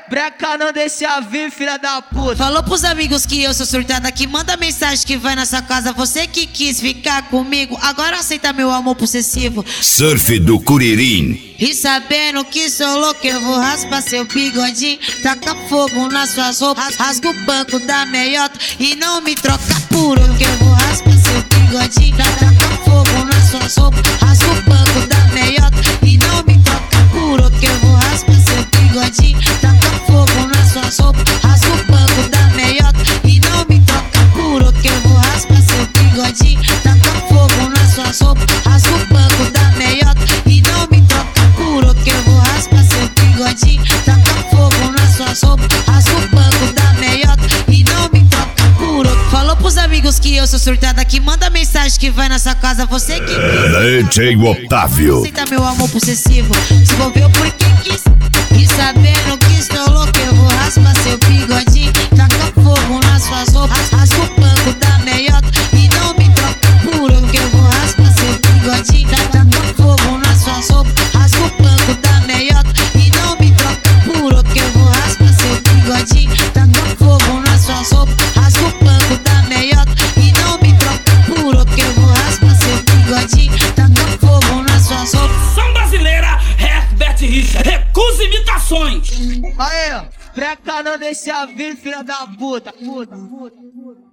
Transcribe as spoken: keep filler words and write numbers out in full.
breca não deixa vir, filha da puta. Falou pros amigos que eu sou surtada, que manda mensagem que vai nessa casa. Você que quis ficar comigo, agora aceita meu amor possessivo. Surf do Curirim. E sabendo que sou louco, eu vou raspar seu bigodinho, taca fogo nas suas roupas, rasga o banco da meiota e não me troca por outro, que eu vou raspar seu bigodinho, taca fogo nas suas roupas, rasga o banco da meiota e não me troca por outro, que eu vou raspar seu bigodinho, taca fogo nas suas roupas, rasga o banco da meiota e não me troca por outro, que eu vou raspar seu bigodinho, taca fogo nas suas roupas, rasga o banco da meiota e não me troca por outro, que eu vou raspar seu bigodinho, taca fogo nas suas roupas, rasga o banco da meiota e não me troca por outro. Falou pros amigos que eu sou surtada, que manda mensagem que vai nessa casa. Você que D J Otávio. aceita meu amor possessivo, se envolveu porque quis. E sabendo que estou louco, eu vou raspar seu bigodinho, taca fogo nas suas roupas, rasga o banco da meiota e não me troca por outro, que eu vou raspar seu bigodinho, taca fogo nas suas roupas, rasga o banco da meiota e não me troca por outro, que eu vou raspar seu bigodinho, taca fogo nas suas roupas, rasga o banco da meiota e não me troca por outro, que eu vou raspar seu bigodinho, taca fogo nas suas roupas. São brasileira, Herbert Richard, recusa imitações. Aê, breca não deixa vir, filha da puta. puta, puta, puta.